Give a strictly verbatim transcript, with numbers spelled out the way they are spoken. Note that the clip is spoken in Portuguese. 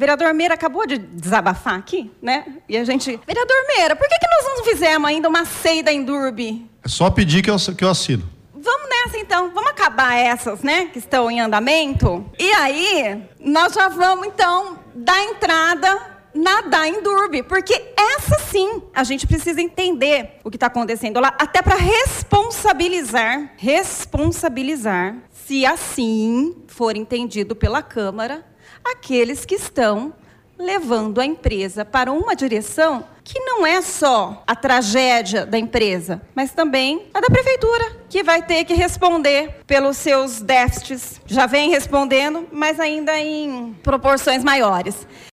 vereador Meira acabou de desabafar aqui, né? E a gente... Vereador Meira, por que, que nós não fizemos ainda uma C E I da Endurbe? É só pedir que eu, que eu assino. Vamos nessa então, vamos acabar essas, né, que estão em andamento. E aí, nós já vamos então dar entrada na da Endurbe, porque essa sim, a gente precisa entender o que está acontecendo lá, até para responsabilizar, responsabilizar, se assim for entendido pela Câmara, aqueles que estão levando a empresa para uma direção que não é só a tragédia da empresa, mas também a da prefeitura, que vai ter que responder pelos seus déficits. Já vem respondendo, mas ainda em proporções maiores.